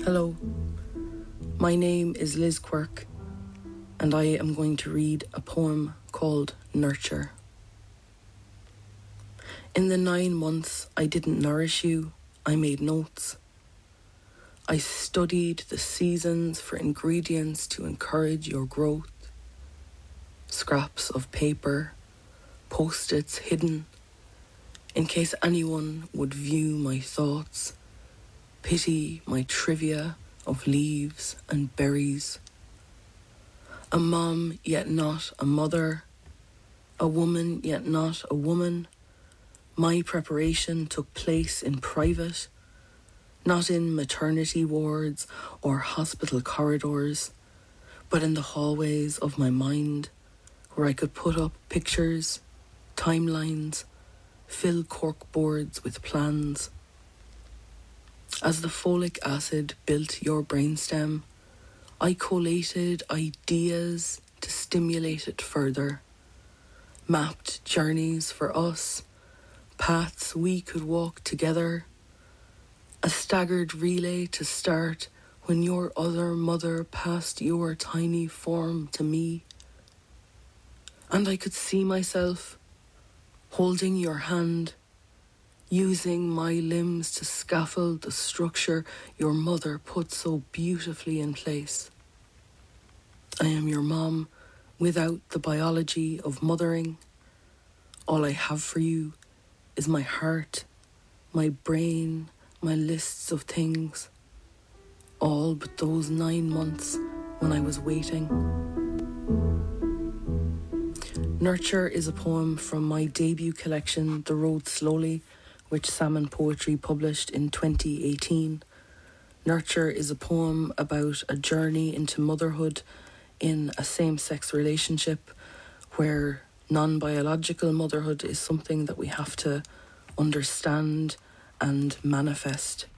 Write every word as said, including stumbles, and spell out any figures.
Hello, my name is Liz Quirk, and I am going to read a poem called Nurture. In the nine months I didn't nourish you, I made notes. I studied the seasons for ingredients to encourage your growth. Scraps of paper, post-its hidden, in case anyone would view my thoughts, pity my trivia of leaves and berries. A mom yet not a mother, a woman yet not a woman. My preparation took place in private, not in maternity wards or hospital corridors, but in the hallways of my mind, where I could put up pictures, timelines, fill cork boards with plans. As the folic acid built your brainstem, I collated ideas to stimulate it further, mapped journeys for us, paths we could walk together, a staggered relay to start when your other mother passed your tiny form to me. And I could see myself holding your hand, using my limbs to scaffold the structure your mother put so beautifully in place. I am your mom without the biology of mothering. All I have for you is my heart, my brain, my lists of things, all but those nine months when I was waiting. Nurture is a poem from my debut collection, The Road Slowly, which Salmon Poetry published in twenty eighteen. Nurture is a poem about a journey into motherhood in a same-sex relationship where non-biological motherhood is something that we have to understand and manifest.